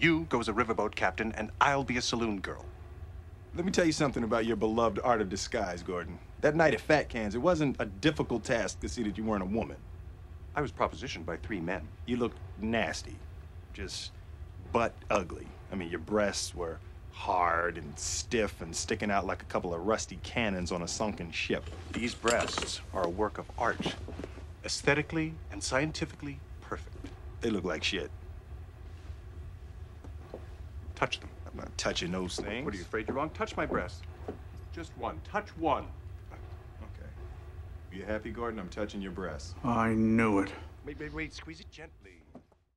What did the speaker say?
You go as a riverboat captain, and I'll be a saloon girl. Let me tell you something about your beloved art of disguise, Gordon. That night at Fat Cans, it wasn't a difficult task to see that you weren't a woman. I was propositioned by 3 men. You looked nasty. Just butt ugly. I mean, your breasts were hard and stiff and sticking out like a couple of rusty cannons on a sunken ship. These breasts are a work of art. Aesthetically and scientifically perfect. They look like shit. Touch them. I'm not touching those things. What, are you afraid you're wrong? Touch my breasts. Just one. Touch one. Okay. You happy, Gordon? I'm touching your breasts. I knew it. Wait. Squeeze it gently.